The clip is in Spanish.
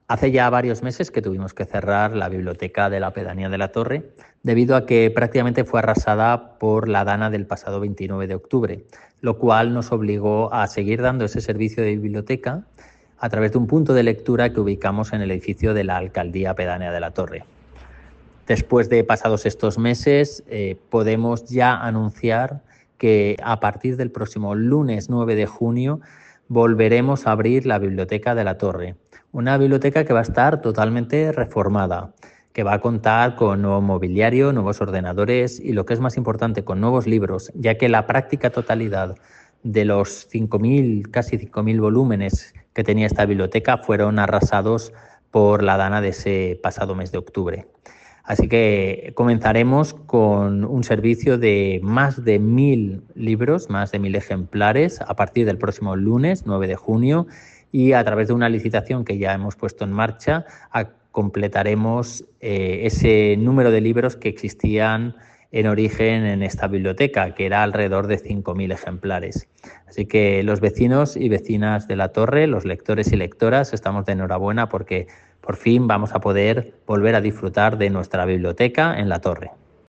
Hace ya varios meses que tuvimos que cerrar la biblioteca de la Pedanía de la Torre debido a que prácticamente fue arrasada por la dana del pasado 29 de octubre, lo cual nos obligó a seguir dando ese servicio de biblioteca a través de un punto de lectura que ubicamos en el edificio de la Alcaldía Pedánea de la Torre. Después de pasados estos meses, podemos ya anunciar que a partir del próximo lunes 9 de junio volveremos a abrir la Biblioteca de la Torre. Una biblioteca que va a estar totalmente reformada, que va a contar con nuevo mobiliario, nuevos ordenadores y, lo que es más importante, con nuevos libros, ya que la práctica totalidad de los 5.000, casi 5.000 volúmenes que tenía esta biblioteca fueron arrasados por la dana de ese pasado mes de octubre. Así que comenzaremos con un servicio de más de 1.000 libros, más de 1.000 ejemplares a partir del próximo lunes 9 de junio, y a través de una licitación que ya hemos puesto en marcha completaremos ese número de libros que existían en origen en esta biblioteca, que era alrededor de 5.000 ejemplares. Así que los vecinos y vecinas de la Torre, los lectores y lectoras, estamos de enhorabuena porque por fin vamos a poder volver a disfrutar de nuestra biblioteca en la Torre.